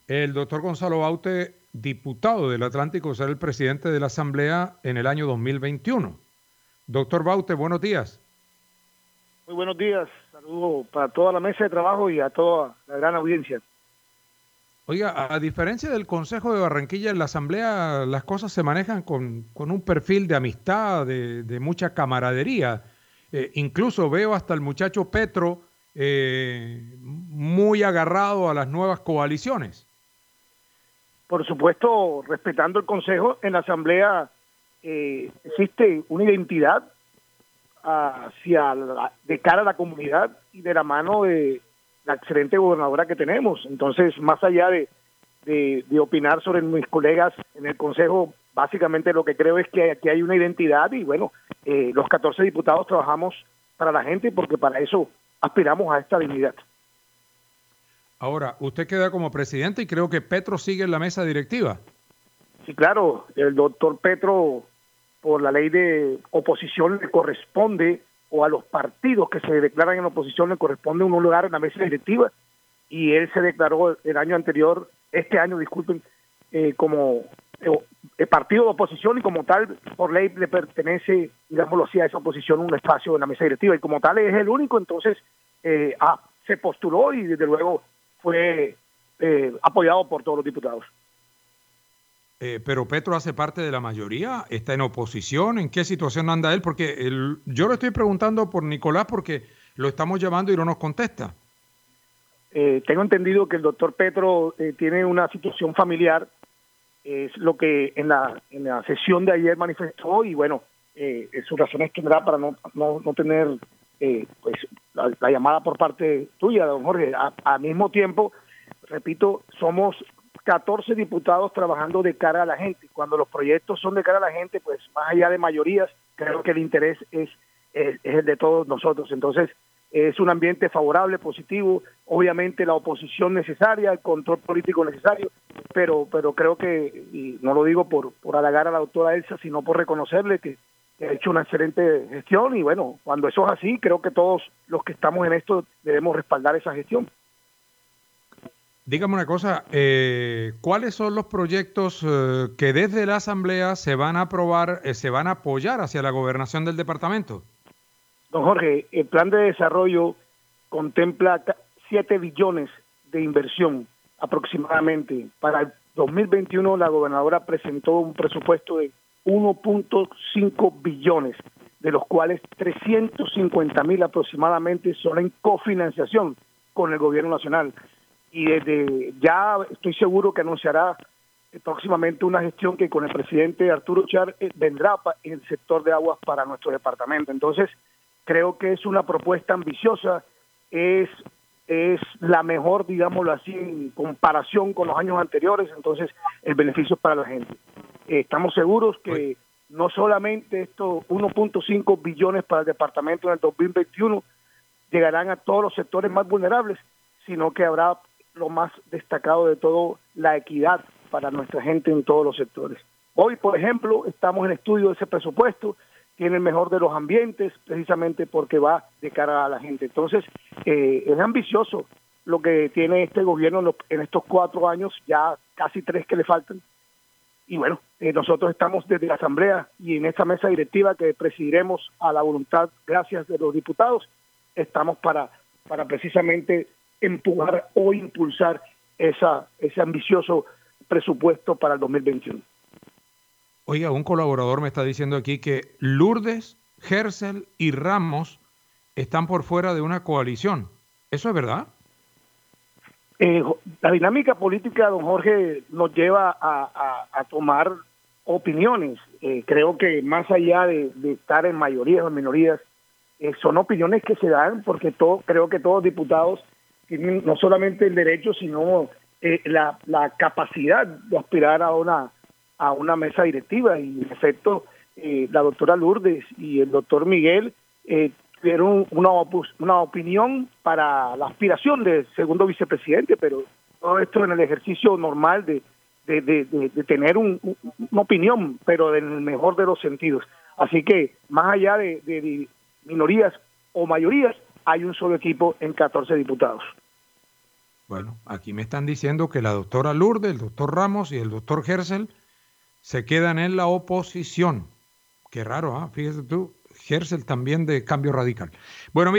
El doctor Gonzalo Baute, diputado del Atlántico, será el presidente de la Asamblea en el año 2021. Doctor Baute, buenos días. Muy buenos días, saludos para toda la mesa de trabajo y a toda la gran audiencia. Oiga, a diferencia del Consejo de Barranquilla, en la Asamblea las cosas se manejan con un perfil de amistad, de mucha camaradería. Incluso veo hasta el muchacho Petro muy agarrado a las nuevas coaliciones. Por supuesto, respetando el Consejo, en la Asamblea existe una identidad de cara a la comunidad y de la mano de la excelente gobernadora que tenemos. Entonces, más allá de opinar sobre mis colegas en el Consejo, básicamente lo que creo es que aquí hay una identidad y bueno, los 14 diputados trabajamos para la gente porque para eso aspiramos a esta dignidad. Ahora, usted queda como presidente y creo que Petro sigue en la mesa directiva. Sí, claro, el doctor Petro, por la ley de oposición, le corresponde, o a los partidos que se declaran en oposición, le corresponde un lugar en la mesa directiva, y él se declaró el año anterior, este año, disculpen, como partido de oposición, y como tal, por ley le pertenece, digámoslo así, a esa oposición un espacio en la mesa directiva, y como tal es el único, entonces se postuló y desde luego fue apoyado por todos los diputados. Pero Petro hace parte de la mayoría, está en oposición, ¿en qué situación anda él? Porque yo le estoy preguntando por Nicolás porque lo estamos llamando y no nos contesta. Tengo entendido que el doctor Petro tiene una situación familiar, es lo que en la sesión de ayer manifestó, y bueno, sus razones tendrá para no tener pues la llamada por parte tuya, don Jorge. Al mismo tiempo, repito, somos 14 diputados trabajando de cara a la gente. Cuando los proyectos son de cara a la gente, pues más allá de mayorías, creo que el interés es el de todos nosotros. Entonces, es un ambiente favorable, positivo, obviamente la oposición necesaria, el control político necesario, pero creo que, y no lo digo por halagar a la doctora Elsa, sino por reconocerle que ha hecho una excelente gestión, y bueno, cuando eso es así, creo que todos los que estamos en esto debemos respaldar esa gestión. Dígame una cosa, ¿cuáles son los proyectos que desde la Asamblea se van a aprobar, se van a apoyar hacia la gobernación del departamento? Don Jorge, el plan de desarrollo contempla 7 billones de inversión aproximadamente. Para el 2021 la gobernadora presentó un presupuesto de 1.5 billones, de los cuales 350.000 aproximadamente son en cofinanciación con el gobierno nacional. Y desde ya estoy seguro que anunciará próximamente una gestión que con el presidente Arturo Char vendrá en el sector de aguas para nuestro departamento. Entonces, creo que es una propuesta ambiciosa, es la mejor, digámoslo así, en comparación con los años anteriores, entonces el beneficio es para la gente. Estamos seguros que no solamente estos 1.5 billones para el departamento en el 2021 llegarán a todos los sectores más vulnerables, sino que habrá lo más destacado de todo, la equidad para nuestra gente en todos los sectores. Hoy, por ejemplo, estamos en estudio de ese presupuesto, tiene el mejor de los ambientes, precisamente porque va de cara a la gente. Entonces, es ambicioso lo que tiene este gobierno en estos 4 años, ya casi 3 que le faltan. Y bueno, nosotros estamos desde la Asamblea y en esta mesa directiva que presidiremos a la voluntad, gracias de los diputados, estamos para precisamente empujar o impulsar ese ambicioso presupuesto para el 2021. Oiga, un colaborador me está diciendo aquí que Lourdes, Gersel y Ramos están por fuera de una coalición. ¿Eso es verdad? La dinámica política, don Jorge, nos lleva a tomar opiniones. Creo que más allá de estar en mayorías o en minorías, son opiniones que se dan porque creo que todos los diputados tienen no solamente el derecho, sino la capacidad de aspirar a una mesa directiva. Y en efecto, la doctora Lourdes y el doctor Miguel tuvieron una opinión para la aspiración de segundo vicepresidente, pero todo esto en el ejercicio normal de tener una opinión, pero en el mejor de los sentidos. Así que, más allá de minorías o mayorías, hay un solo equipo en 14 diputados. Bueno, aquí me están diciendo que la doctora Lourdes, el doctor Ramos y el doctor Gersel se quedan en la oposición. Qué raro, ¿ah? Fíjese tú, Gersel también de Cambio Radical. Bueno,